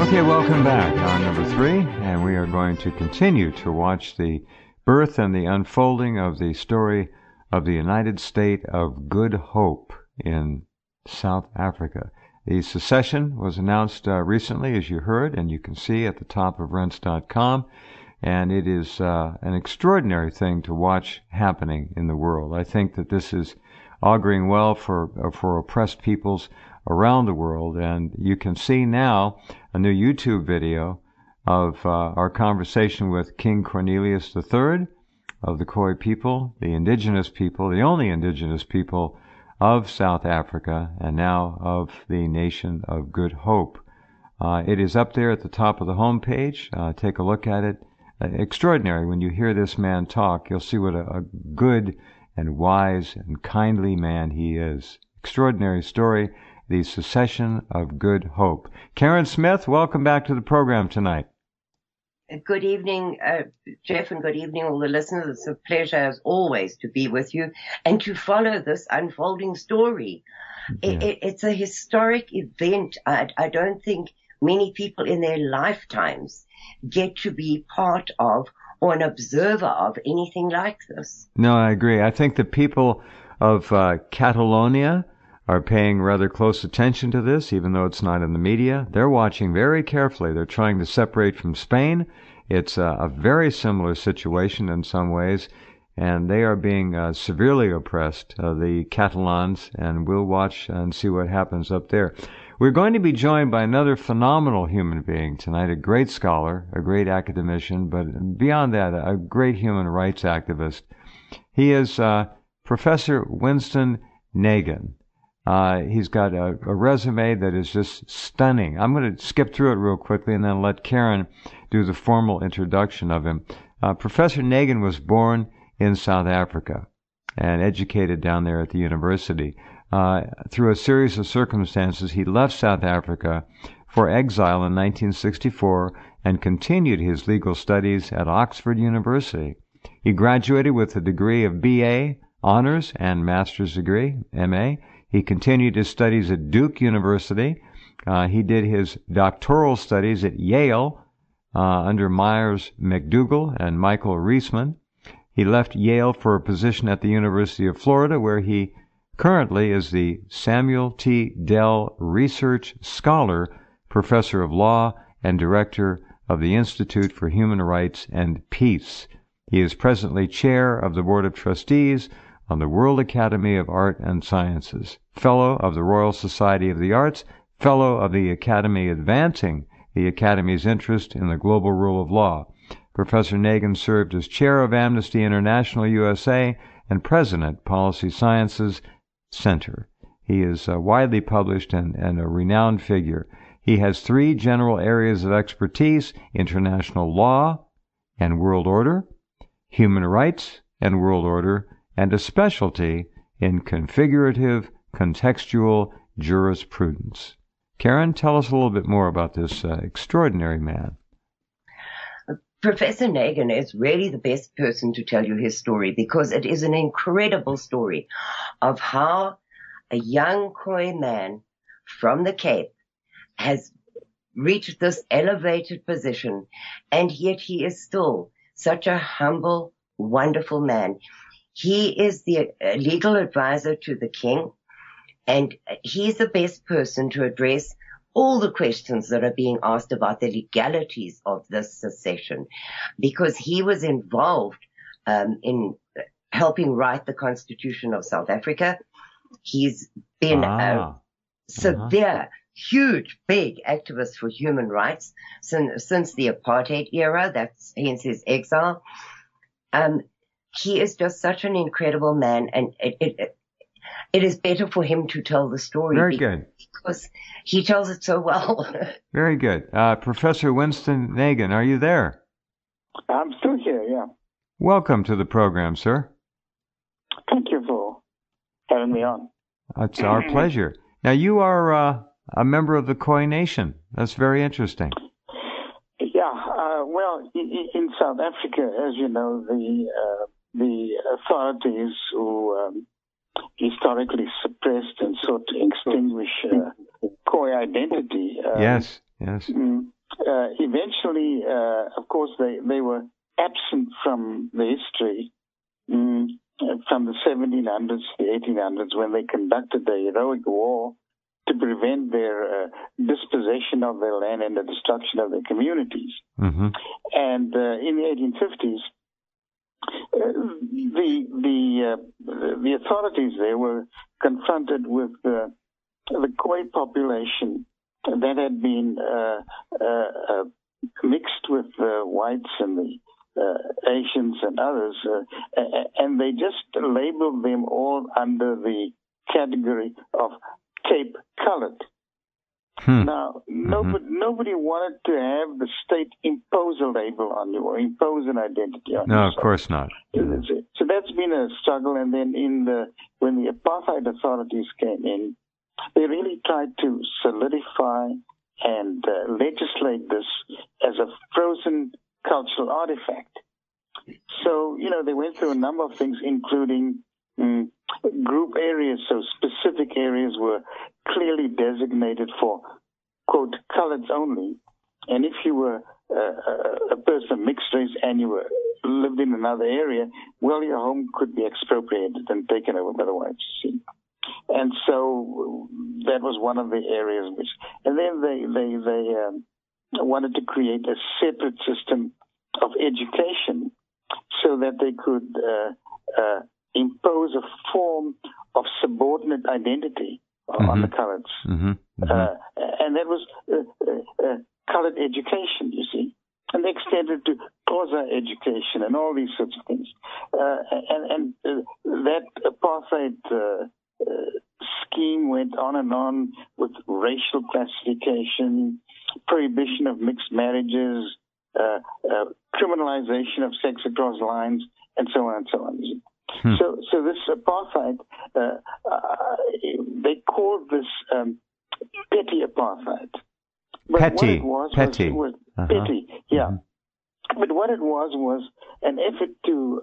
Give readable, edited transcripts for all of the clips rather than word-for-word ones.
Okay, welcome back. Hour number 3, and we are going to continue to watch the birth and the unfolding of the story of the United State of Good Hope in South Africa. The secession was announced recently, as you heard, and you can see at the top of Rense.com, and it is an extraordinary thing to watch happening in the world. I think that this is auguring well for oppressed peoples around the world, and you can see now a new YouTube video of our conversation with King Cornelius III of the Khoi people, the indigenous people, the only indigenous people of South Africa, and now of the Nation of Good Hope. It is up there at the top of the homepage. Take a look at it. Extraordinary. When you hear this man talk, you'll see what a good and wise and kindly man he is. Extraordinary story. The Secession of Good Hope. Karen Smith, welcome back to the program tonight. Good evening, Jeff, and good evening, all the listeners. It's a pleasure, as always, to be with you and to follow this unfolding story. Yeah. It's a historic event. I don't think many people in their lifetimes get to be part of or an observer of anything like this. No, I agree. I think the people of Catalonia are paying rather close attention to this, even though it's not in the media. They're watching very carefully. They're trying to separate from Spain. It's a very similar situation in some ways, and they are being severely oppressed, the Catalans, and we'll watch and see what happens up there. We're going to be joined by another phenomenal human being tonight, a great scholar, a great academician, but beyond that, a great human rights activist. He is Professor Winston Nagin. He's got a resume that is just stunning. I'm going to skip through it real quickly and then let Karen do the formal introduction of him. Professor Nagin was born in South Africa and educated down there at the university. Through a series of circumstances, he left South Africa for exile in 1964 and continued his legal studies at Oxford University. He graduated with a degree of B.A. Honors and Master's degree, M.A. He continued his studies at Duke University. He did his doctoral studies at Yale under Myers McDougall and Michael Reisman. He left Yale for a position at the University of Florida, where he currently is the Samuel T. Dell Research Scholar, Professor of Law, and Director of the Institute for Human Rights and Peace. He is presently Chair of the Board of Trustees on the World Academy of Art and Sciences, Fellow of the Royal Society of the Arts, Fellow of the Academy advancing the Academy's interest in the global rule of law. Professor Nagin served as Chair of Amnesty International USA and President, Policy Sciences Center. He is widely published and a renowned figure. He has 3 general areas of expertise: international law and world order, human rights and world order, and a specialty in configurative contextual jurisprudence. Karen, tell us a little bit more about this extraordinary man. Professor Nagin is really the best person to tell you his story, because it is an incredible story of how a young Khoi man from the Cape has reached this elevated position, and yet he is still such a humble, wonderful man. He is the legal advisor to the king, and he's the best person to address all the questions that are being asked about the legalities of this secession, because he was involved in helping write the Constitution of South Africa. He's been a severe, huge, big activist for human rights since the apartheid era. That's hence his exile. He is just such an incredible man, and it is better for him to tell the story. Very good. Because he tells it so well. Very good. Professor Winston Nagin, are you there? I'm still here, yeah. Welcome to the program, sir. Thank you for having me on. It's our pleasure. Now, you are a member of the Khoi Nation. That's very interesting. Yeah, well, in South Africa, as you know, the authorities who historically suppressed and sought to extinguish Khoi identity. Yes. eventually, of course, they were absent from the history from the 1700s, the 1800s, when they conducted the heroic war to prevent their dispossession of their land and the destruction of their communities. Mm-hmm. And in the 1850s, the authorities there were confronted with the Khoi population that had been mixed with the whites and the Asians and others, and they just labeled them all under the category of Cape Colored. Now, nobody wanted to have the state impose a label on you or impose an identity on you. No, of course not. So that's been a struggle. And then when the apartheid authorities came in, they really tried to solidify and legislate this as a frozen cultural artifact. So, they went through a number of things, including group areas. So specific areas were clearly designated for, quote, coloreds only. And if you were a person of mixed race and you lived in another area, well, your home could be expropriated and taken over by the whites, you see. And so that was one of the areas and then they wanted to create a separate system of education so that they could impose a form of subordinate identity on the coloreds. Mm-hmm. Mm-hmm. And that was colored education, you see. And they extended to quasi-education and all these sorts of things. And that apartheid scheme went on and on with racial classification, prohibition of mixed marriages, criminalization of sex across lines, and so on and so on. So this apartheid, they called this petty apartheid. But petty. Petty, yeah. Mm-hmm. But what it was an effort to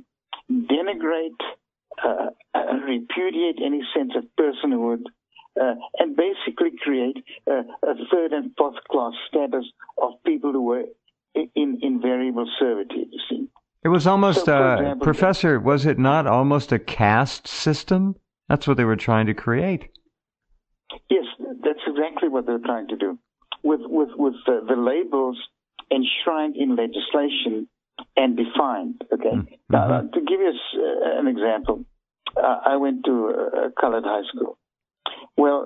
denigrate, repudiate any sense of personhood, and basically create a third and fourth class status of people who were in variable servitude, you see. It was almost, for example, Professor, was it not almost a caste system? That's what they were trying to create. Yes, that's exactly what they were trying to do. With the labels enshrined in legislation and defined, okay? Mm-hmm. Now, to give you an example, I went to a colored high school. Well,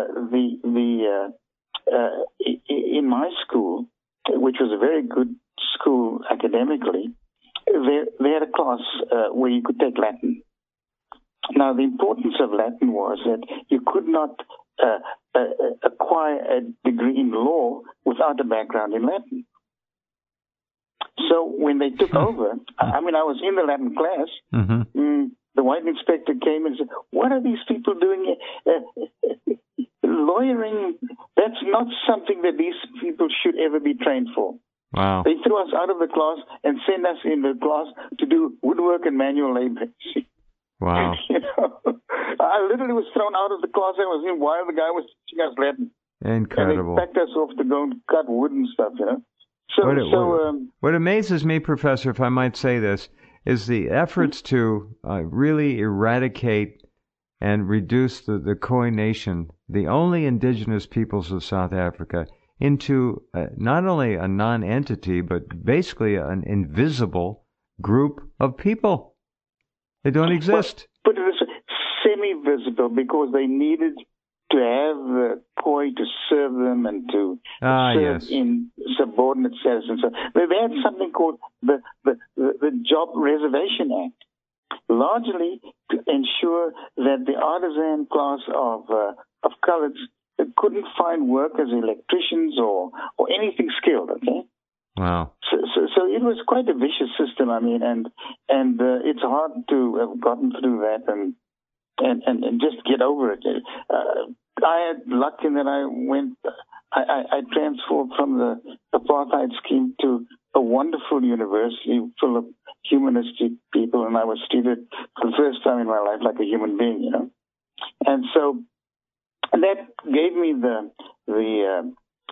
in my school, which was a very good school academically, they had a class where you could take Latin. Now, the importance of Latin was that you could not acquire a degree in law without a background in Latin. So when they took over, I was in the Latin class. Mm-hmm. The white inspector came and said, "What are these people doing? Lawyering, that's not something that these people should ever be trained for." Wow. They threw us out of the class and sent us in the class to do woodwork and manual labor. Wow. I literally was thrown out of the class I was in while the guy was teaching us Latin. Incredible. And they packed us off to go and cut wood and stuff, What amazes me, Professor, if I might say this, is the efforts to really eradicate and reduce the Khoi Nation, the only indigenous peoples of South Africa, into not only a non-entity, but basically an invisible group of people. They don't exist. But it was semi-visible because they needed to have the Khoi to serve them and to serve in subordinate status and so. They had something called the Job Reservation Act, largely to ensure that the artisan class of coloreds couldn't find work as electricians or anything skilled. Okay. Wow. So it was quite a vicious system. and it's hard to have gotten through that and just get over it. I had luck in that I transferred from the apartheid scheme to a wonderful university full of humanistic people, and I was treated for the first time in my life like a human being, And so that gave me the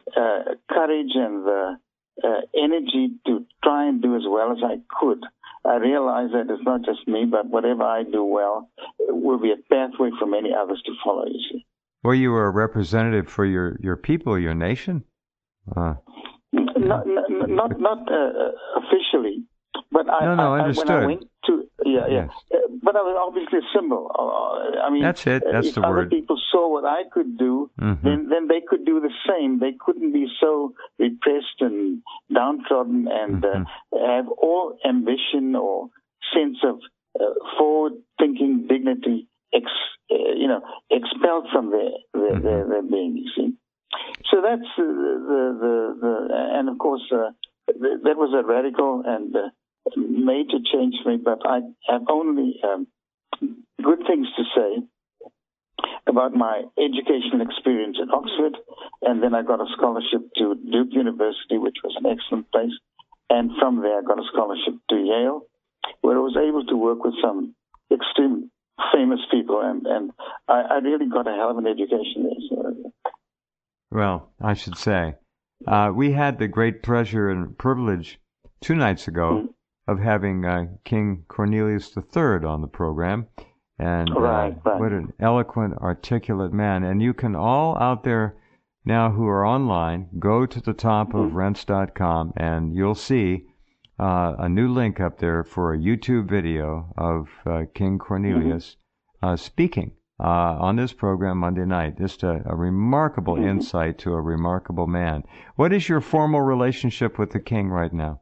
courage and the energy to try and do as well as I could, I realized that it's not just me, but whatever I do well will be a pathway for many others to follow, you see. Well, you were a representative for your people, your nation? Not officially, but I understood. when I went to Yes. But I was obviously a symbol. I mean, that's it. That's if the other word. people saw what I could do, then they could do the same. They couldn't be so repressed and downtrodden and have all ambition or sense of forward-thinking dignity expelled from their being. You see. So that's and of course that was a radical and major change for me. But I have only good things to say about my educational experience at Oxford, and then I got a scholarship to Duke University, which was an excellent place, and from there I got a scholarship to Yale, where I was able to work with some extreme famous people, and I really got a hell of an education there. So. Well, I should say, we had the great pleasure and privilege 2 nights ago of having King Cornelius III on the program, and what an eloquent, articulate man. And you can all out there now who are online, go to the top of rense.com, and you'll see a new link up there for a YouTube video of King Cornelius speaking on this program Monday night. Just a remarkable insight to a remarkable man. What is your formal relationship with the king right now?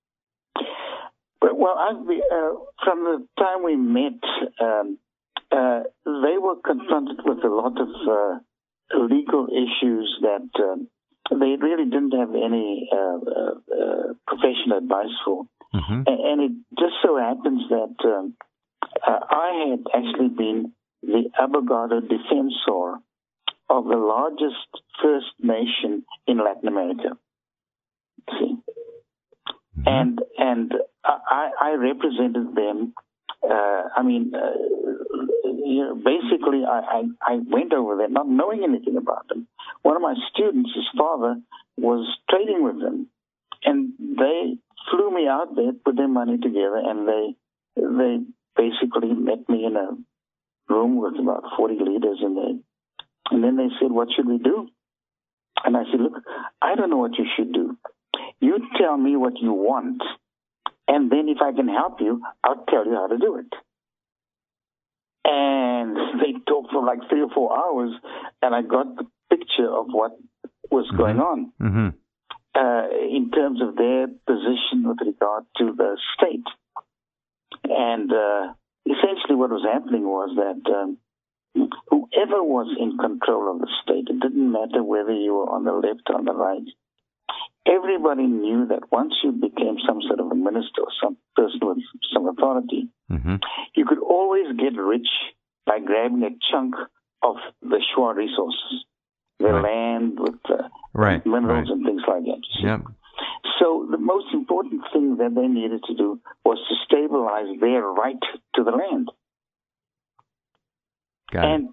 Well, from the time we met, they were confronted with a lot of legal issues that they really didn't have any professional advice for. And it just so happens that I had actually been the abogado defensor of the largest First Nation in Latin America. See? And I represented them. Basically, I went over there not knowing anything about them. One of my students, his father, was trading with them, and they flew me out there, put their money together, and they basically met me in a room with about 40 leaders in there. And then they said, "What should we do?" And I said, "Look, I don't know what you should do. You tell me what you want, and then if I can help you, I'll tell you how to do it." And they talked for like 3 or 4 hours, and I got the picture of what was going on in terms of their position with regard to the state. And essentially what was happening was that whoever was in control of the state, it didn't matter whether you were on the left or on the right, everybody knew that once you became some sort of a minister or some person with some authority, you could always get rich by grabbing a chunk of the Shwa resources, the land with minerals and things like that. Yep. So the most important thing that they needed to do was to stabilize their right to the land. And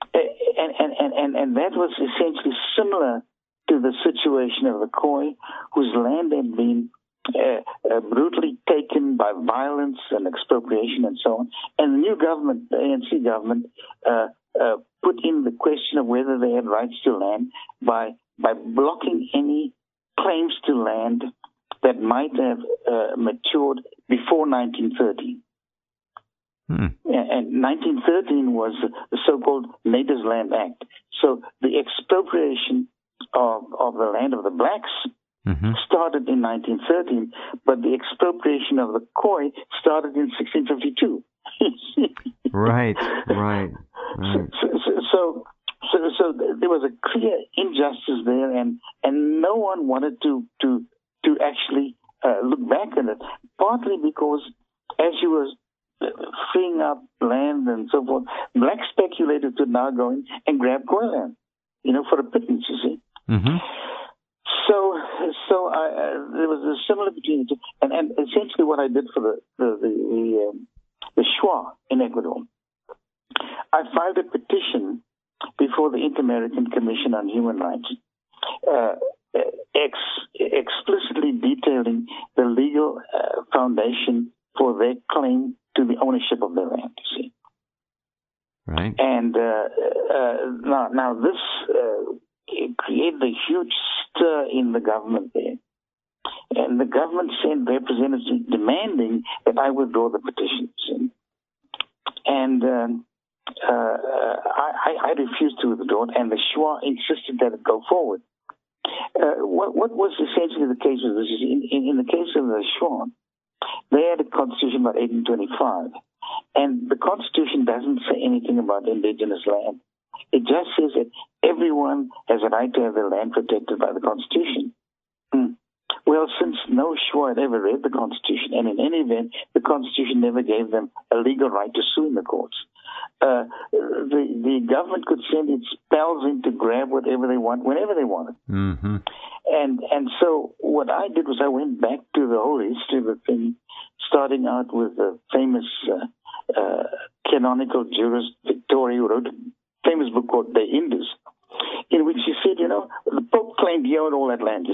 that was essentially similar to the situation of the Khoi, whose land had been brutally taken by violence and expropriation and so on. And the new government, the ANC government, put in the question of whether they had rights to land by blocking any claims to land that might have matured before 1913. And 1913 was the so-called Natives Land Act. So the expropriation of the land of the blacks started in 1913, but the expropriation of the Khoi started in 1652. Right. So there was a clear injustice there, and no one wanted to actually look back at it. Partly because as you were freeing up land and so forth, black speculators could now go in and grab Khoi land, for a pittance, you see. So there was a similar between the two, and essentially what I did for the Shwa in Ecuador, I filed a petition before the Inter-American Commission on Human Rights, explicitly detailing the legal foundation for their claim to the ownership of their land, you see. Right. And now this created a huge stir in the government there. And the government sent representatives demanding that I withdraw the petition. See? And I refused to withdraw it, and the Shwa insisted that it go forward. What was essentially the case with this is in the case of the Shwa, they had a constitution about 1825, and the constitution doesn't say anything about indigenous land. It just says that everyone has a right to have their land protected by the constitution. Well, since no Shwa had ever read the Constitution, and in any event, the Constitution never gave them a legal right to sue in the courts, the government could send its pals in to grab whatever they want, whenever they wanted. Mm-hmm. And so what I did was I went back to the whole history of the thing, starting out with the famous canonical jurist Victoria, who wrote a famous book called De Indus, in which she said, the Pope claimed he owned all that land.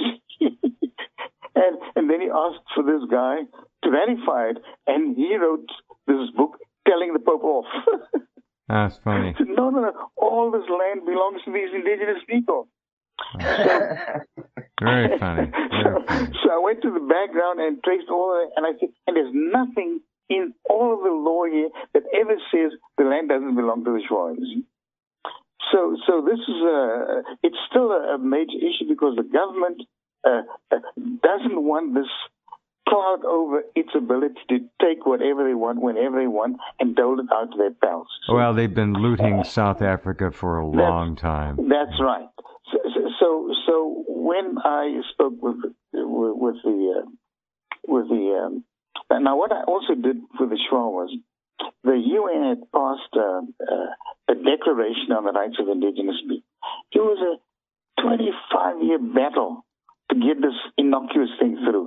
And then he asked for this guy to ratify it, and he wrote this book telling the Pope off. That's funny. He said, no, all this land belongs to these indigenous people. Very funny. Very funny. So I went to the background and traced all of it, and I said, and there's nothing in all of the law here that ever says the land doesn't belong to the Shwa. So this is it's still a major issue because the government doesn't want this cloud over its ability to take whatever they want, whenever they want, and dole it out to their pals. Well, they've been looting South Africa for a long time. That's right. So when I spoke with the now what I also did with the Shwa was the UN had passed a declaration on the rights of indigenous people. It was a 25-year battle to get this innocuous thing through,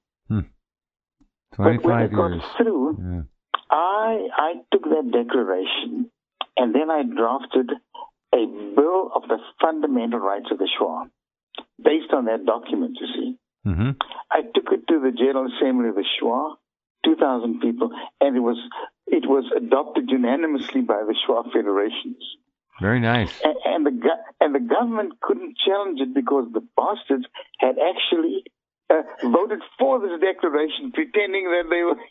25 but when it years. got through, I took that declaration and then I drafted a bill of the fundamental rights of the Shwa based on that document, you see. Mm-hmm. I took it to the General Assembly of the Shwa, 2,000 people, and it was adopted unanimously by the Shwa federations. Very nice. And the government couldn't challenge it because the bastards had actually voted for this declaration, pretending that they were,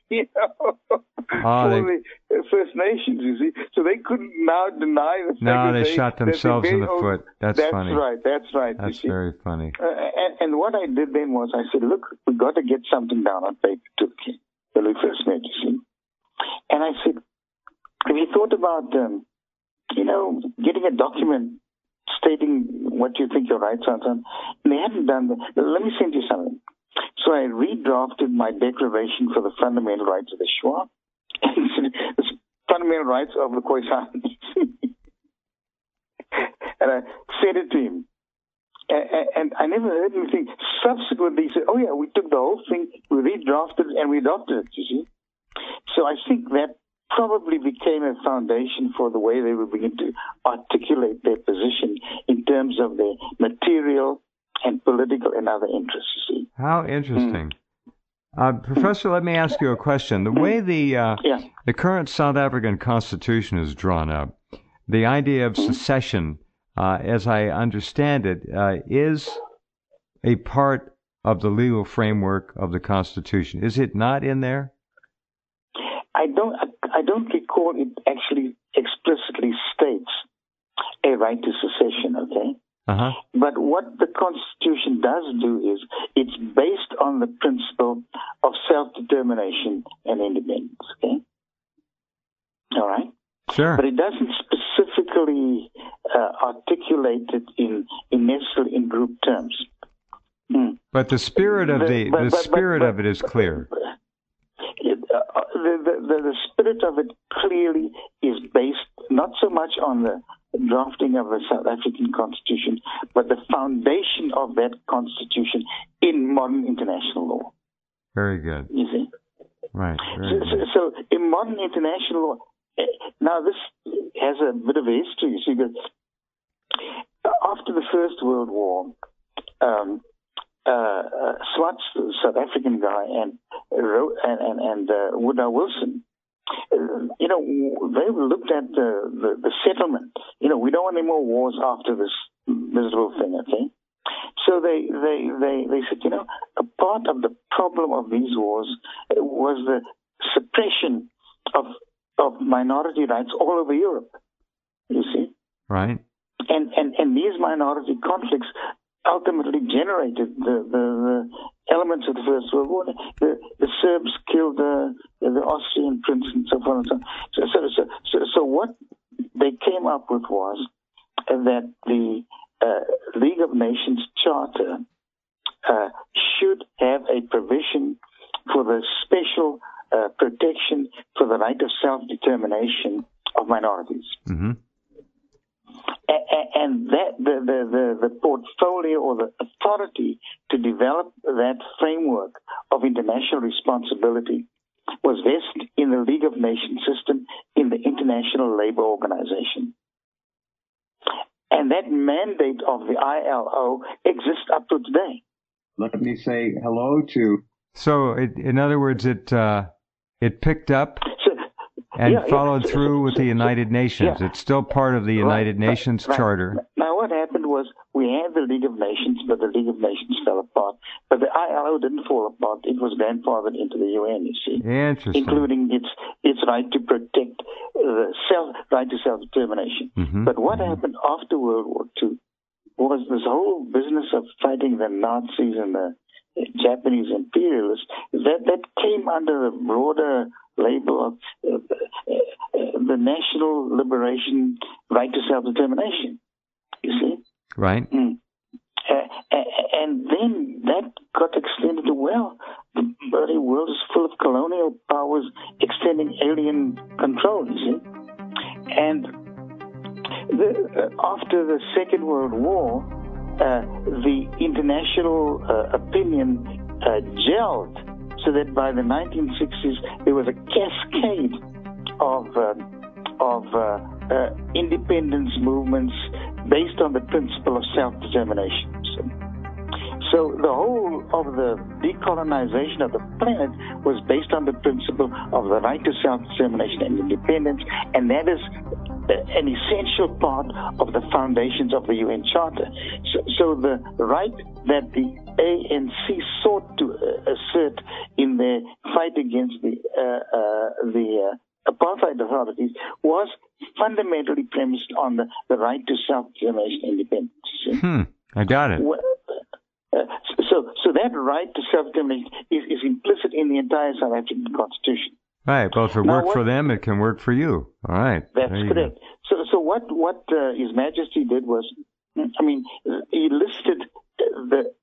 the First Nations, you see. So they couldn't now deny the fact that they shot themselves in the foot. That's funny. That's right. That's very funny. And what I did then was I said, look, we've got to get something down on paper to the king, the First Nations. And I said, have you thought about, getting a document stating what you think your rights are? And they hadn't done that. Let me send you something. So I redrafted my declaration for the fundamental rights of the Shwa, the fundamental rights of the Khoisan. And I sent it to him. And I never heard anything. Subsequently, he said, oh yeah, we took the whole thing, we redrafted it, and we adopted it, you see. So I think that probably became a foundation for the way they would begin to articulate their position in terms of their material and political and other interests, you see. How interesting. Professor, let me ask you a question. The way the current South African Constitution is drawn up, the idea of secession, as I understand it, is a part of the legal framework of the Constitution. Is it not in there? I don't recall it actually explicitly states a right to secession, okay? Uh-huh. But what the Constitution does do is it's based on the principle of self-determination and independence, okay? All right? Sure. But it doesn't specifically articulate it in necessarily in group terms. But the spirit of of it is clear. The spirit of it clearly is based not so much on the drafting of the South African Constitution, but the foundation of that Constitution in modern international law. Very good. You see? Right. So in modern international law, now this has a bit of a history, you see, because after the First World War, Swartz, the South African guy, and Woodrow Wilson, they looked at the settlement. We don't want any more wars after this miserable thing, okay? So they said, a part of the problem of these wars was the suppression of minority rights all over Europe, you see? Right. And these minority conflicts ultimately generated the elements of the First World War. The Serbs killed the Austrian prince and so forth and so on. So what they came up with was that the League of Nations Charter should have a provision for the special protection for the right of self-determination of minorities. Mm-hmm. And that the portfolio or the authority to develop that framework of international responsibility was vested in the League of Nations system in the International Labour Organization. And that mandate of the ILO exists up to today. Let me say hello to... So, in other words, it picked up and followed through with the United Nations. Yeah. It's still part of the United Nations Charter. Now, what happened was we had the League of Nations, but the League of Nations fell apart. But the ILO didn't fall apart. It was grandfathered into the UN, you see. Interesting. Including its right to protect the right to self-determination. Mm-hmm. But what happened after World War II was this whole business of fighting the Nazis and the Japanese imperialists that came under the broader label of the national liberation right to self-determination, you see? Right. And then that got extended to, the bloody world is full of colonial powers extending alien control, you see? And after the Second World War, the international opinion gelled so that by the 1960s there was a cascade of independence movements based on the principle of self-determination. So the whole of the decolonization of the planet was based on the principle of the right to self-determination and independence, and that is an essential part of the foundations of the UN Charter. So the right that the ANC sought to assert in their fight against the apartheid authorities was fundamentally premised on the right to self-determination and independence. I got it. So that right to self-determination is implicit in the entire South African Constitution. Right. Well, if it worked for them, it can work for you. All right. That's correct. So what His Majesty did was, he listed the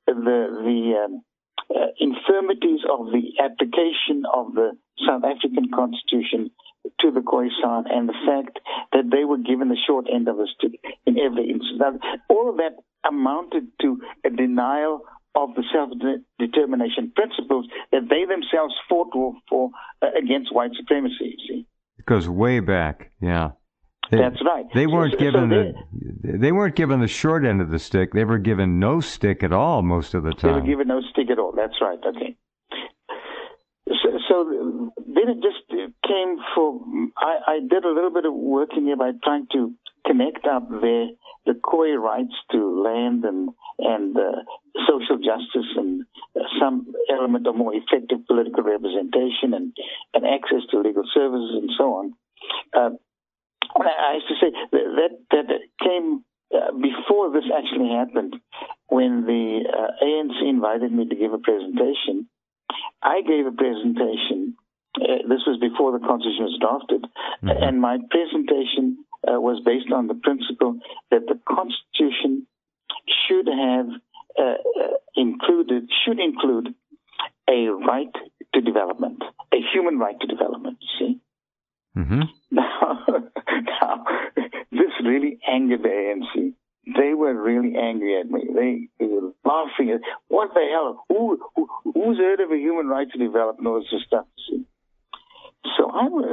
infirmities of the application of the South African Constitution to the Khoisan and the fact that they were given the short end of the stick in every instance. Now, all of that amounted to a denial of the self-determination principles that they themselves fought for against white supremacy, you see. It goes way back, yeah. That's right. They weren't they weren't given the short end of the stick. They were given no stick at all most of the time. They were given no stick at all. That's right. Okay. So then it just came for. I did a little bit of work in here by trying to connect up the Khoi rights to land and social justice and some element of more effective political representation and access to legal services and so on. I have to say that came before this actually happened. When the ANC invited me to give a presentation, I gave a presentation. This was before the Constitution was drafted, and my presentation was based on the principle that the Constitution should include a right to development, a human right to development. See. Mm-hmm. Now, this really angered the ANC. They were really angry at me. They were laughing at, what the hell? Who's heard of a human right to develop and all this stuff? See?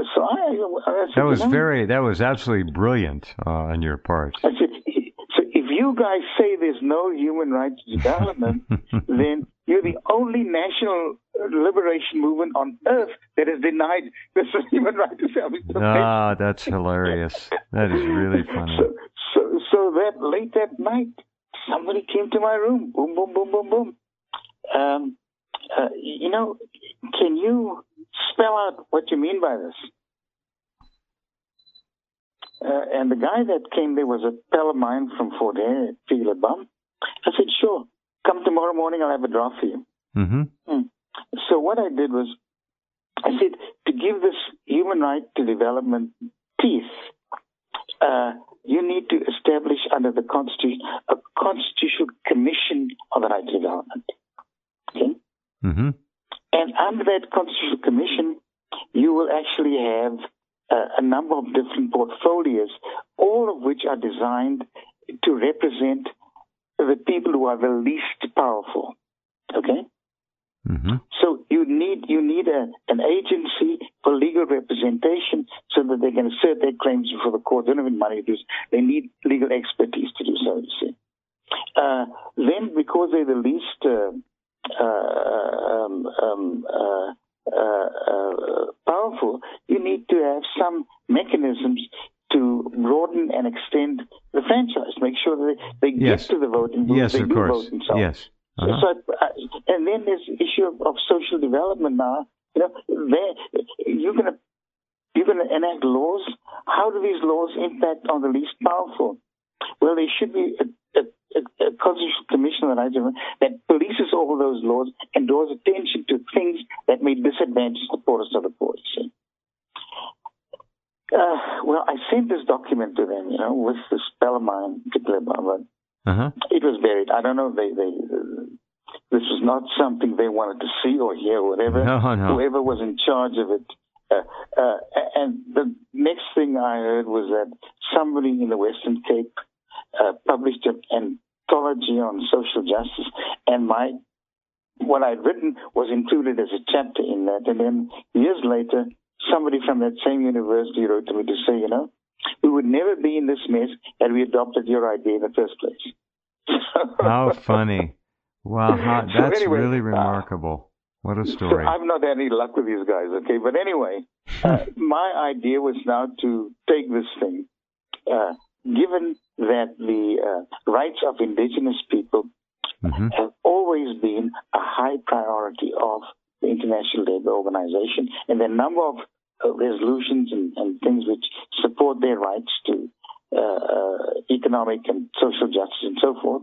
That was absolutely brilliant on your part. I said, so if you guys say there's no human rights development, then you're the only national liberation movement on earth that has denied this human right to self-determination. Ah, that's hilarious. That is really funny. So that late that night, somebody came to my room. Boom, boom, boom, boom, boom. Can you spell out what you mean by this? And the guy that came there was a pal of mine from Fort Hare, Bum. I said, sure, come tomorrow morning, I'll have a draft for you. Mm-hmm. So what I did was, I said, to give this human right to development teeth, you need to establish under the Constitution a constitutional commission on the right to development. Okay? Mm-hmm. And under that constitutional commission, you will actually have a number of different portfolios, all of which are designed to represent the people who are the least powerful. Okay? Mm-hmm. So you need an agency for legal representation so that they can assert their claims before the court. They don't have any money to do this. They need legal expertise to do so, you see. Then, because they're the least powerful, you need to have some mechanisms to broaden and extend the franchise, make sure that they get to the voting booth. Yes, they of do course. Vote and so on. Yes. Uh-huh. And then there's the issue of social development now. You're going to enact laws. How do these laws impact on the least powerful? Well, there should be a constitutional commission that polices all those laws and draws attention to things that may disadvantage the poorest of the poor. See? Well, I sent this document to them, with this spell of mine, particular about. Uh-huh. It was buried. I don't know if this was not something they wanted to see or hear or whatever. No. Whoever was in charge of it. And the next thing I heard was that somebody in the Western Cape published an anthology on social justice, and what I'd written was included as a chapter in that. And then years later, somebody from that same university wrote to me to say, we would never be in this mess had we adopted your idea in the first place. How funny. Wow, that's anyway, really remarkable. What a story. So I've not had any luck with these guys, okay? But anyway, my idea was now to take this thing, given that the rights of indigenous people mm-hmm. have always been a high priority of the International Labour Organization, and the number of resolutions and things which support their rights to economic and social justice and so forth.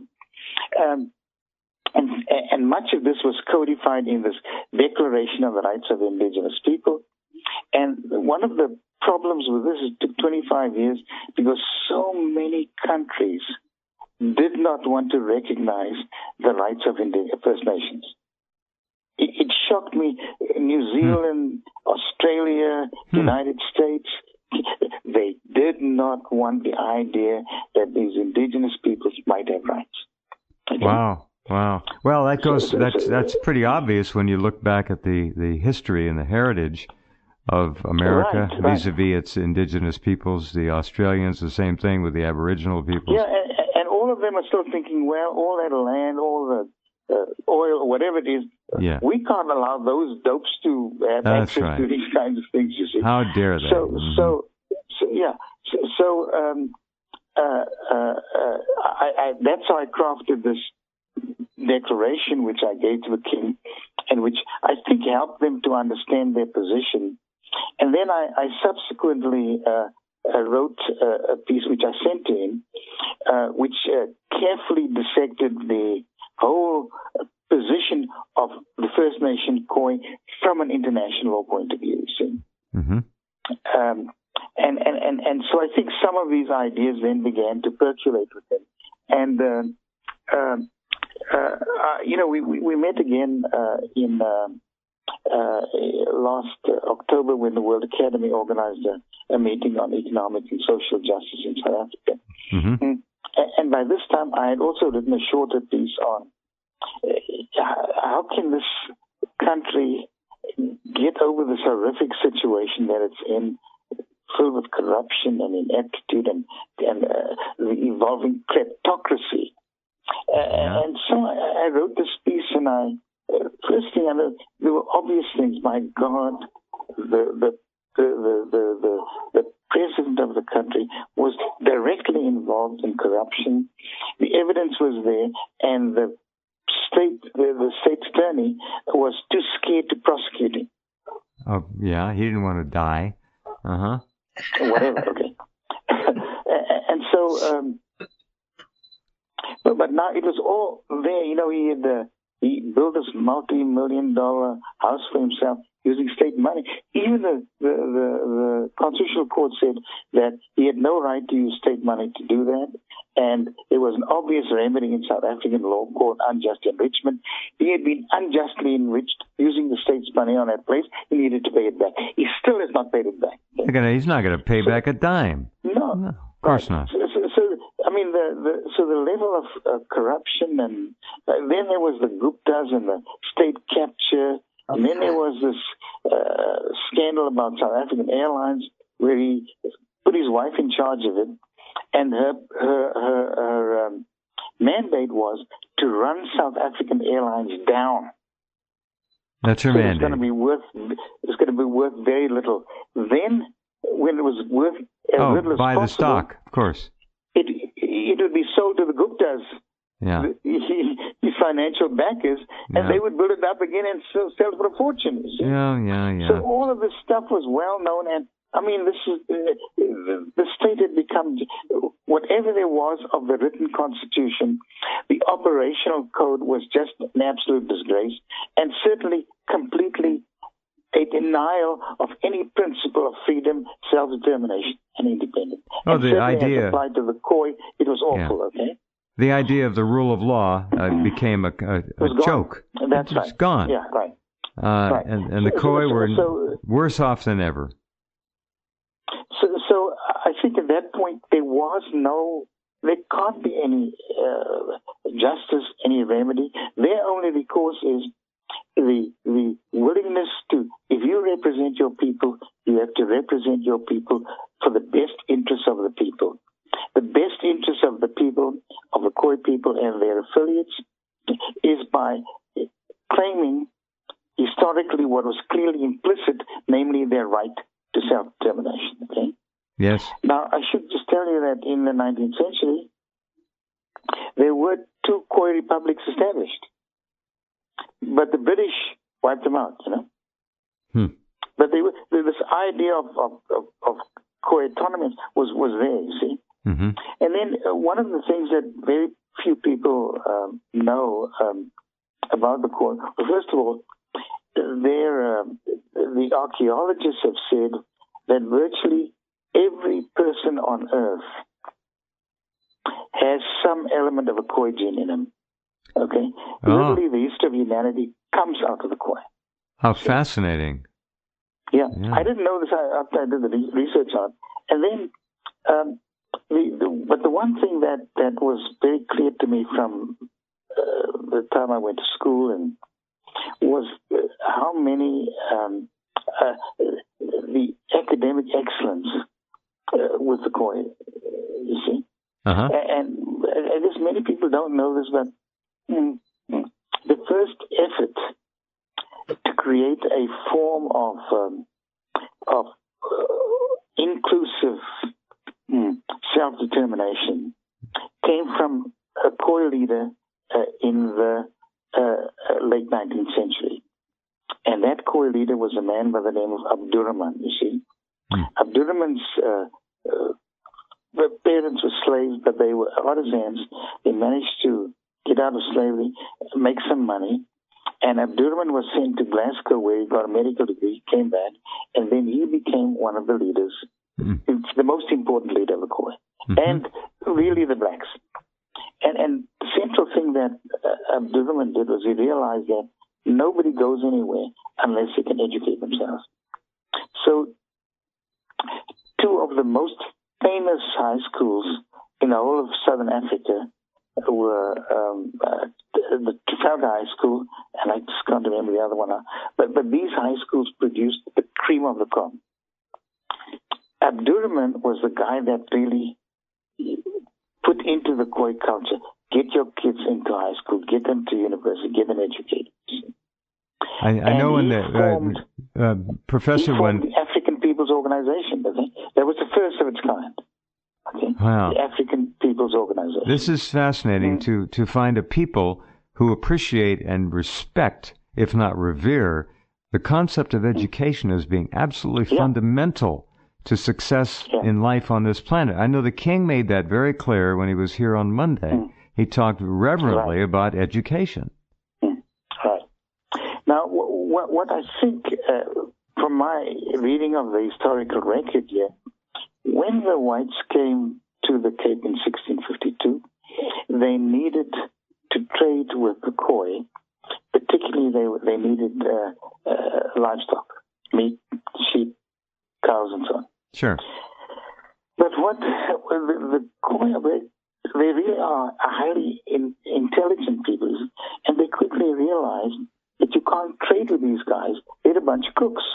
And much of this was codified in this Declaration of the Rights of Indigenous People. And one of the problems with this is it took 25 years because so many countries did not want to recognize the rights of First Nations. It shocked me. New Zealand, Australia, United States, they did not want the idea that these indigenous peoples might have rights. Okay? Wow. Well, that's pretty obvious when you look back at the history and the heritage of America vis-a-vis its indigenous peoples. The Australians, the same thing with the Aboriginal peoples. Yeah, and all of them are still thinking, well, all that land, all the oil, whatever it is, we can't allow those dopes to have access to these kinds of things, you see. How dare they? That's how I crafted this declaration, which I gave to the king, and which I think helped them to understand their position. And then I subsequently wrote a piece which I sent to him, which carefully dissected the whole position of the First Nation Khoi from an international law point of view. You see? Mm-hmm. And so I think some of these ideas then began to percolate with him. And we met again in last October when the World Academy organized a meeting on economic and social justice in South Africa. Mm-hmm. And by this time, I had also written a shorter piece on how can this country get over this horrific situation that it's in filled with corruption and ineptitude and the evolving kleptocracy. And so I wrote this piece, and first thing I know, there were obvious things. My God, the president of the country was directly involved in corruption. The evidence was there, and the state attorney was too scared to prosecute him. Oh, yeah, he didn't want to die. Whatever, okay. And so, but now it was all there. You know, he built this multi-million-dollar house for himself using state money. Even the Constitutional Court said that he had no right to use state money to do that, and it was an obvious remedy in South African law called unjust enrichment. He had been unjustly enriched using the state's money on that place. He needed to pay it back. He still has not paid it back. He's not going to pay back a dime. No, of course not. So I mean, the level of corruption, and then there was the Guptas and the state capture, and then there was this scandal about South African Airlines where he put his wife in charge of it, and her mandate was to run South African Airlines down. That's her mandate. It's going to be worth very little. Then, when it was worth as little as buy possible, the stock, of course. It would be sold to the Guptas, his financial backers, and they would build it up again and sell it for a fortune. You see? Yeah. So all of this stuff was well known, and I mean, this is the state had become whatever there was of the written constitution. The operational code was just an absolute disgrace, and certainly completely a denial of any principle of freedom, self-determination, and independence. Oh, and the idea as applied to the COI, it was awful. Okay. The idea of the rule of law became a joke. That's right. It's gone. Yeah, right. Right. And the COI were worse off than ever. So I think at that point there can't be any justice, any remedy. Their only recourse is the willingness to, if you represent your people, you have to represent your people for the best interests of the people. The best interests of the people, of the Khoi people and their affiliates, is by claiming historically what was clearly implicit, namely their right to self-determination. Okay? Yes. Now, I should just tell you that in the 19th century, there were 2 Khoi republics established. But the British wiped them out, you know. But this idea of Khoi autonomy was there, you see. Mm-hmm. And then one of the things that very few people know about the Khoi, well, first of all, the archaeologists have said that virtually every person on Earth has some element of a Khoi gene in him. Okay? Literally, the history of humanity comes out of the Khoi. How fascinating. Yeah. I didn't know this after I did the research on it. And then, but the one thing that was very clear to me from the time I went to school and was how many the academic excellence with the Khoi, you see. Uh-huh. And I guess many people don't know this, but the first effort to create a form of inclusive self-determination came from a Khoi leader in the late 19th century. And that Khoi leader was a man by the name of Abdurrahman, you see. Abdurrahman's parents were slaves, but they were artisans. They managed to get out of slavery, make some money. And Abdurrahman was sent to Glasgow, where he got a medical degree, came back, and then he became one of the leaders. It's the most important leader of the Khoi. And really the blacks. And the central thing that Abdurrahman did was he realized that nobody goes anywhere unless they can educate themselves. So 2 of the most famous high schools in the whole of Southern Africa were the Trafalgar High School, and I just can't remember the other one now. But these high schools produced the cream of the crop. Abdurrahman was the guy that really put into the Khoi culture, get your kids into high school, get them to university, get them educated. I know when Professor, when the African People's Organization, doesn't he? That was the first of its kind. Okay? Wow. The African People's Organization. This is fascinating to find a people who appreciate and respect, if not revere, the concept of education as being absolutely fundamental to success in life on this planet. I know the King made that very clear when he was here on Monday. He talked reverently about education. Right. Now, what I think from my reading of the historical record here, when the whites came to the Cape in 1652, they needed to trade with the Khoi. Particularly, they needed livestock, meat, sheep, cows, and so on. Sure. But what the Khoi, they really are a highly intelligent people, and they quickly realized that you can't trade with these guys. They're a bunch of crooks.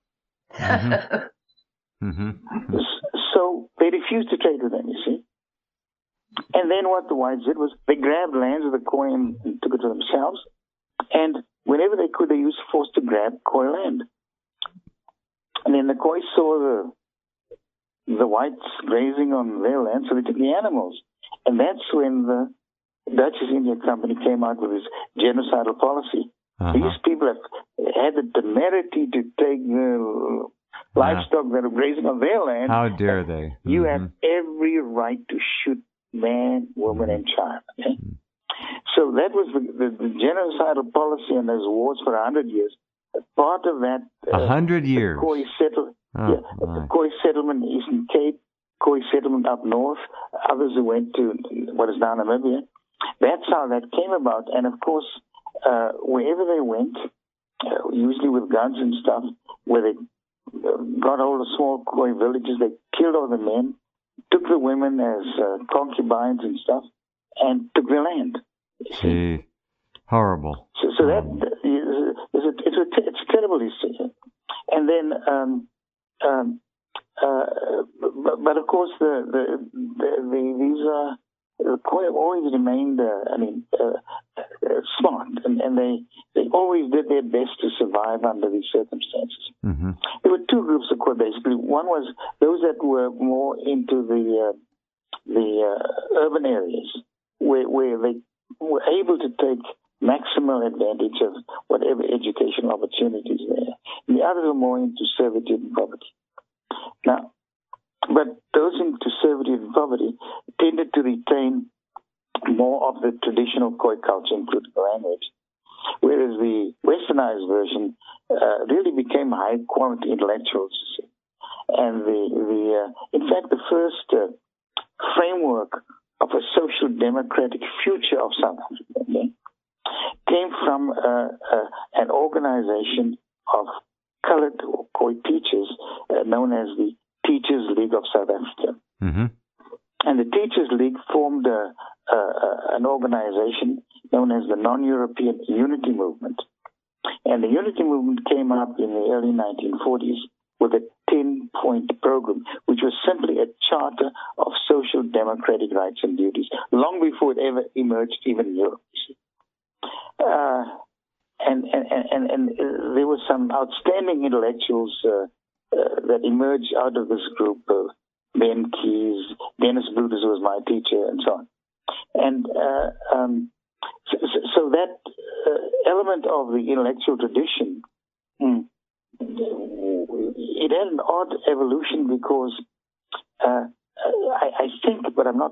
So they refused to trade with them, you see. And then what the whites did was they grabbed lands of the Khoi and took it to themselves. And whenever they could, they used force to grab Khoi land. And then the Khoi saw the whites grazing on their land, so they took the animals. And that's when the Dutch East India Company came out with this genocidal policy. These people have had the temerity to take the livestock that are grazing on their land. How dare they? You have every right to shoot man, woman, and child. Okay? So that was the genocidal policy, and those wars for 100 years. Part of that... 100 years? The Khoi settlement in Eastern Cape, Khoi settlement up north, others who went to what is now Namibia. That's how that came about. And of course, wherever they went, usually with guns and stuff, where they got hold of small Khoi villages, they killed all the men, took the women as concubines and stuff, and took their land. Gee, horrible. So that it's a terrible history. And then, but of course, the Khoi have always remained, smart, and they always did their best to survive under these circumstances. There were two groups of Khoi, basically. One was those that were more into the urban areas, where they were able to take maximal advantage of whatever educational opportunities there. And the others were more into servitude and poverty. Now, but those into servitude and poverty tended to retain more of the traditional Khoi culture, including language, whereas the westernized version really became high-quality intellectuals. And in fact, the first framework of a social democratic future of South Africa came from an organization of colored or Khoi teachers known as the Teachers League of South Africa. And the Teachers League formed an organization known as the Non-European Unity Movement. And the Unity Movement came up in the early 1940s with a 10-point program, which was simply a charter of social democratic rights and duties, long before it ever emerged even in Europe. And there were some outstanding intellectuals that emerged out of this group. Ben Keyes, Dennis Brutus was my teacher, and so on. And so that element of the intellectual tradition, it had an odd evolution because I think, but I'm not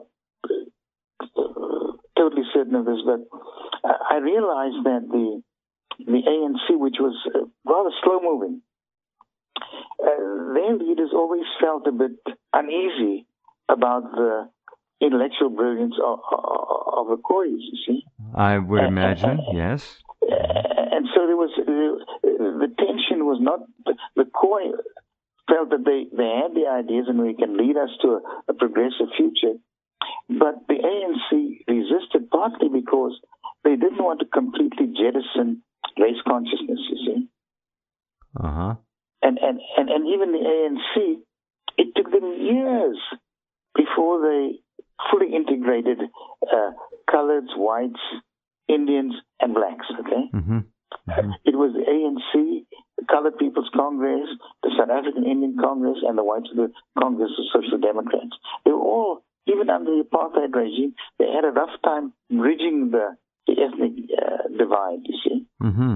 totally certain of this, but I realized that the ANC, which was rather slow-moving, their leaders always felt a bit uneasy about the intellectual brilliance of the Khois, you see. I would imagine, yes. And so there was the tension was not the Khoi felt that they had the ideas and they can lead us to a progressive future, but the ANC resisted partly because they didn't want to completely jettison race consciousness, you see. And even the ANC, it took them years before they fully integrated coloreds, whites, Indians, and blacks, okay? Mm-hmm. Mm-hmm. It was the ANC, the Colored People's Congress, the South African Indian Congress, and the whites of the Congress of Social Democrats. They were all, even under the apartheid regime, they had a rough time bridging the ethnic divide, you see. Mm-hmm.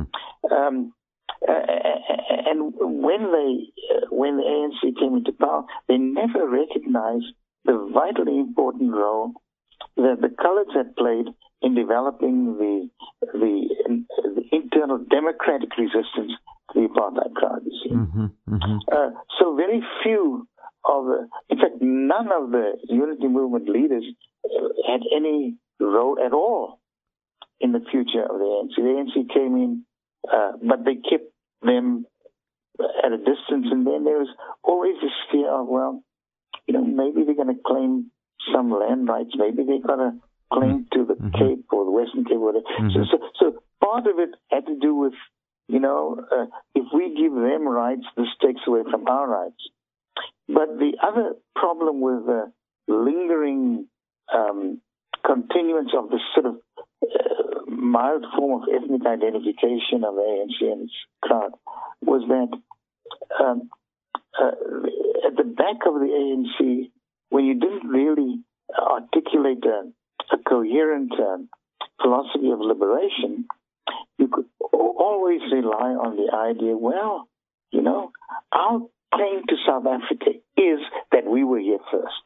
And when the ANC came into power, they never recognized the vitally important role that the coloreds had played in developing the internal democratic resistance to the apartheid crowd, you see. Mm-hmm. Mm-hmm. So very few in fact, none of the unity movement leaders had any role at all in the future of the ANC. The ANC came in, but they kept them at a distance, and then there was always this fear of, well, maybe they're going to claim some land rights, maybe they got a claim to the Cape or the Western Cape, or whatever. Mm-hmm. So part of it had to do with, if we give them rights, this takes away from our rights. But the other problem with the lingering continuance of this sort of mild form of ethnic identification of ANC and its crowd was that at the back of the ANC, when you didn't really articulate a coherent philosophy of liberation, you could always rely on the idea, well, our claim to South Africa is that we were here first.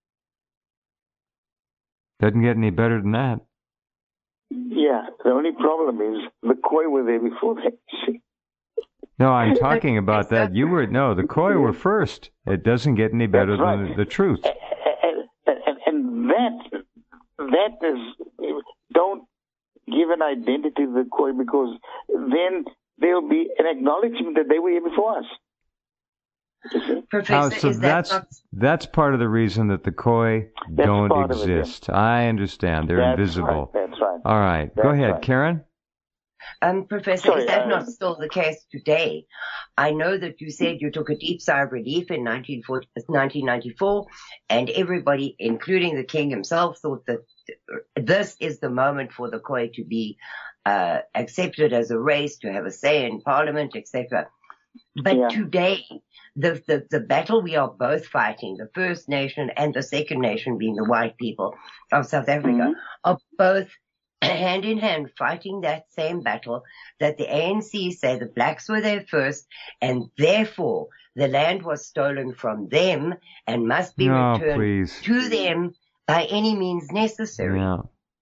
Doesn't get any better than that. Yeah, the only problem is the Khoi were there before that, you see. No, I'm talking about that. The Khoi were first. It doesn't get any better than the truth. And that is, don't give an identity to the Khoi, because then there'll be an acknowledgement that they were here before us. Professor, that's part of the reason that the Khoi don't exist. I understand. They're invisible. Right, that's right. All right. Go ahead, right. Karen. Professor, is that not still the case today? I know that you said you took a deep sigh of relief in 1994, and everybody, including the king himself, thought that this is the moment for the Khoi to be accepted as a race, to have a say in parliament, etc. But today, the battle we are both fighting, the First Nation and the Second Nation, being the white people of South Africa, are both hand in hand fighting that same battle, that the ANC say the blacks were there first, and therefore the land was stolen from them and must be returned to them by any means necessary. Yeah.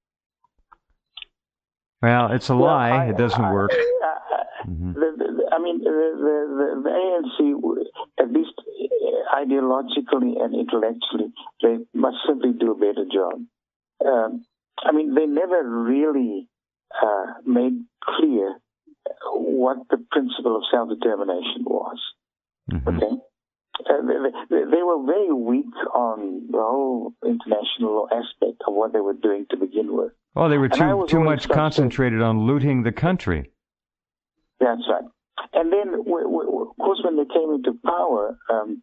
Well, it's a lie. It doesn't work. The ANC, at least ideologically and intellectually, they must simply do a better job. They never really made clear what the principle of self-determination was. Okay? They were very weak on the whole international law aspect of what they were doing to begin with. Oh, they were too much concentrated on looting the country. That's right. And then, of course, when they came into power,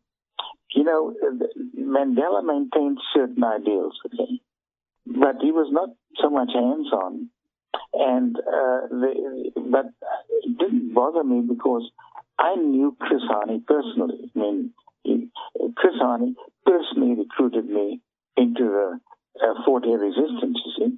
Mandela maintained certain ideals, okay? But he was not so much hands-on. And but it didn't bother me because I knew Chris Hani personally. Chris Hani personally recruited me into the Fort Hare resistance, you see.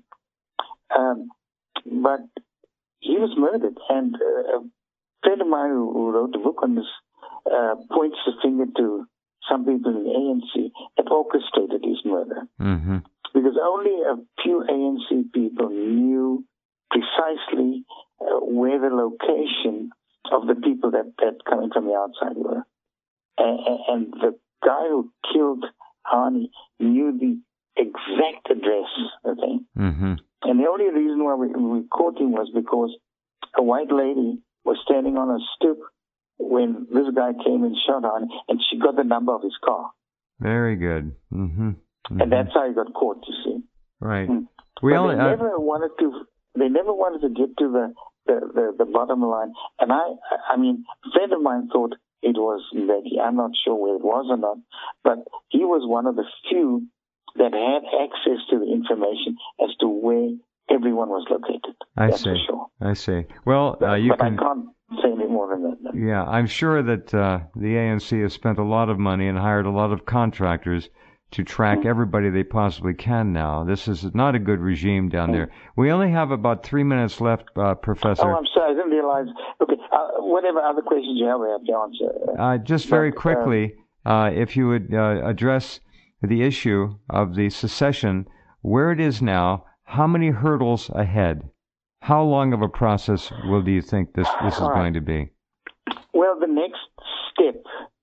But he was murdered, and a friend of mine who wrote a book on this points the finger to some people in the ANC that orchestrated his murder. Mm-hmm. Because only a few ANC people knew precisely where the location of the people that coming from the outside were. And the guy who killed Hani knew the exact address, okay? Mm-hmm. And the only reason why we caught him was because a white lady was standing on a stoop when this guy came and shot Hani, and she got the number of his car. Very good. Mm-hmm. Mm-hmm. And that's how he got caught, you see. Right. They never wanted to get to the bottom line. And a friend of mine thought, it was Mbeki. I'm not sure where it was or not, but he was one of the few that had access to the information as to where everyone was located. That's for sure. I see. Well, but I can't say any more than that. No. Yeah, I'm sure that the ANC has spent a lot of money and hired a lot of contractors to track everybody they possibly can now. This is not a good regime down there. We only have about 3 minutes left, Professor. Oh, I'm sorry. I didn't realize. Okay, whatever other questions you have, I have to answer. Just very quickly, if you would address the issue of the secession, where it is now, how many hurdles ahead? How long of a process do you think this is going to be? Well, the next step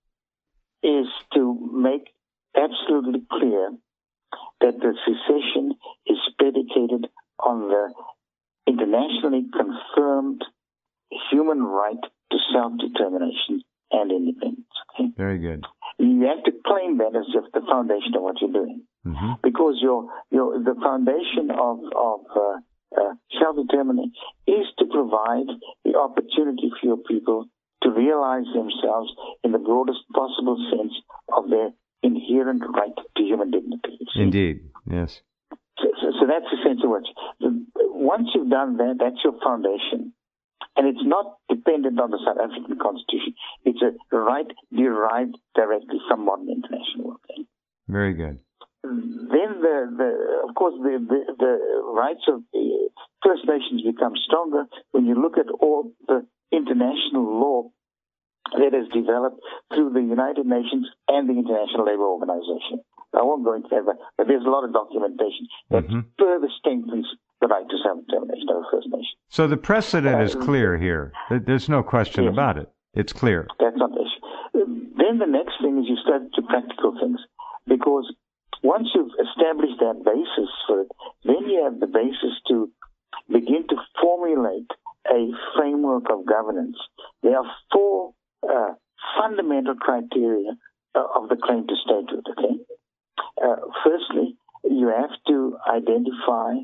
is to make absolutely clear that the secession is predicated on the internationally confirmed human right to self-determination and independence. Okay? Very good. You have to claim that as if the foundation of what you're doing, because the foundation of self-determination is to provide the opportunity for your people to realize themselves in the broadest possible sense of their inherent right to human dignity. Indeed, yes. So that's essentially what. Once you've done that, that's your foundation. And it's not dependent on the South African Constitution. It's a right derived directly from modern international law. Okay? Very good. Then, of course, the rights of the First Nations become stronger when you look at all the international law that has developed through the United Nations and the International Labour Organization. I won't go into that, but there's a lot of documentation that further strengthens the right to self-determination of the First Nation. So the precedent is clear here. There's no question about it. It's clear. That's not the issue. Then the next thing is you start to practical things, because once you've established that basis for it, then you have the basis to begin to formulate a framework of governance. There are four fundamental criteria of the claim to statehood. Okay. Firstly, you have to identify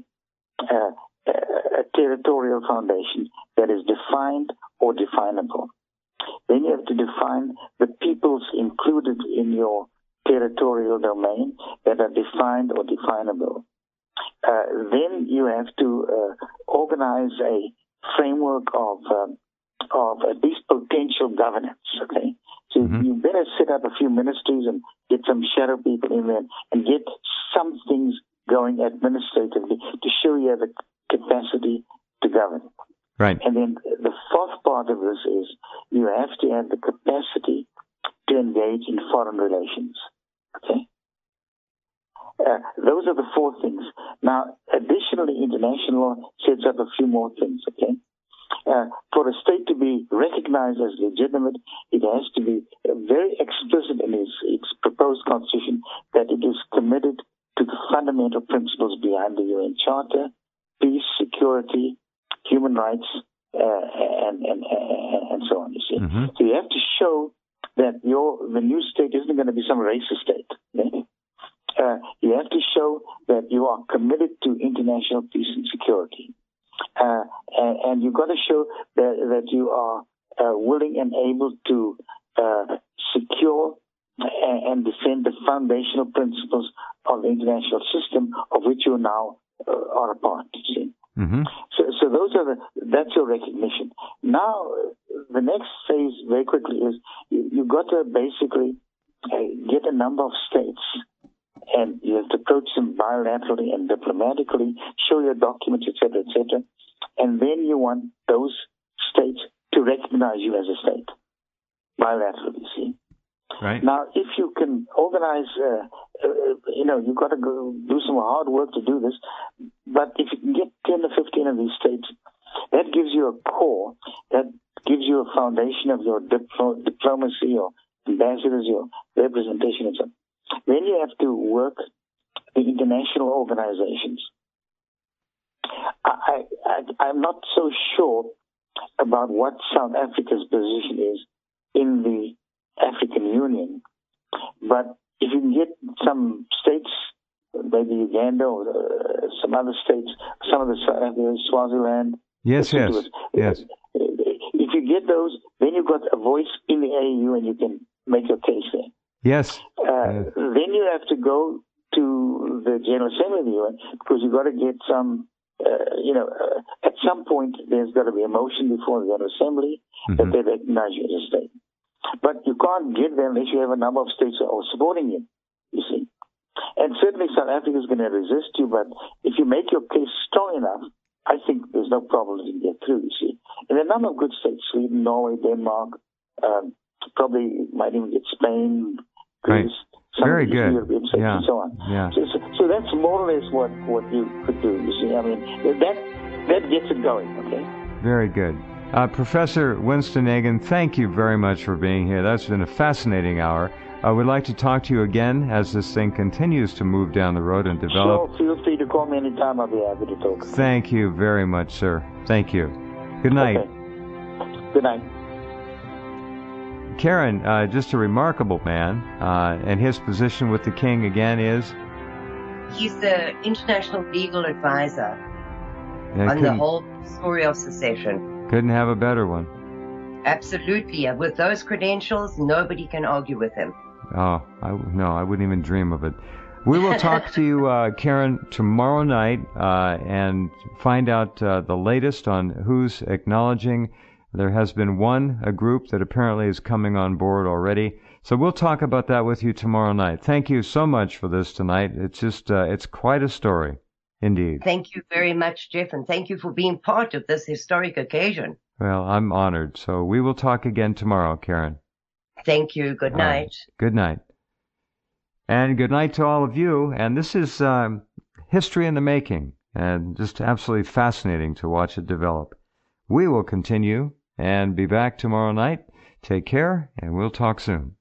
a territorial foundation that is defined or definable. Then you have to define the peoples included in your territorial domain that are defined or definable. Then you have to organize a framework of at least potential governance. Okay, so you better set up a few ministries and get some shadow people in there and get some things going administratively to show you have the capacity to govern. Right. And then the fourth part of this is you have to have the capacity to engage in foreign relations. Okay. Those are the four things. Now, additionally, international law sets up a few more things. Okay. For a state to be recognized as legitimate, it has to be very explicit in its proposed constitution that it is committed to the fundamental principles behind the UN Charter: peace, security, human rights, and so on. You see, so you have to show that the new state isn't going to be some racist state. Okay? You have to show that you are committed to international peace and security. And you've got to show that you are willing and able to secure and defend the foundational principles of the international system of which you now are a part. See? So that's your recognition. Now, the next phase, very quickly, is you've got to basically get a number of states. And you have to approach them bilaterally and diplomatically, show your documents, etc., etc. And then you want those states to recognize you as a state, bilaterally, see? Right. Now, if you can organize, you've got to go do some hard work to do this, but if you can get 10 or 15 of these states, that gives you a core, that gives you a foundation of your diplomacy or ambassadors, your representation, and so on. Then you have to work the international organizations. I'm not so sure about what South Africa's position is in the African Union, but if you can get some states, maybe Uganda or some other states, some of the Swaziland. Yes. If you get those, then then you've got a voice in the AU and you can make your case there. Yes. Then you have to go to the General Assembly of the UN because you've got to get some, at some point there's got to be a motion before the General Assembly that they recognize you as a state. But you can't get there unless you have a number of states that are supporting you see. And certainly South Africa is going to resist you, but if you make your case strong enough, I think there's no problem to get through, you see. And there are a number of good states, Sweden, Norway, Denmark, probably might even get Spain, Greece, some very of the good. European states and so on. Yeah. So that's more or less what you could do, you see. I mean, that gets it going, okay? Very good. Professor Winston Nagin, thank you very much for being here. That's been a fascinating hour. I would like to talk to you again as this thing continues to move down the road and develop. Sure, feel free to call me anytime. I'll be happy to talk. Thank you very much, sir. Thank you. Good night. Okay. Good night. Karen, just a remarkable man, and his position with the king again is? He's the international legal advisor on the whole story of secession. Couldn't have a better one. Absolutely. With those credentials, nobody can argue with him. Oh, I wouldn't even dream of it. We will talk to you, Karen, tomorrow night and find out the latest on who's acknowledging. There has been a group that apparently is coming on board already. So we'll talk about that with you tomorrow night. Thank you so much for this tonight. It's just, it's quite a story, indeed. Thank you very much, Jeff, and thank you for being part of this historic occasion. Well, I'm honored. So we will talk again tomorrow, Karen. Thank you. Good night. Right. Good night. And good night to all of you. And this is history in the making, and just absolutely fascinating to watch it develop. We will continue and be back tomorrow night. Take care, and we'll talk soon.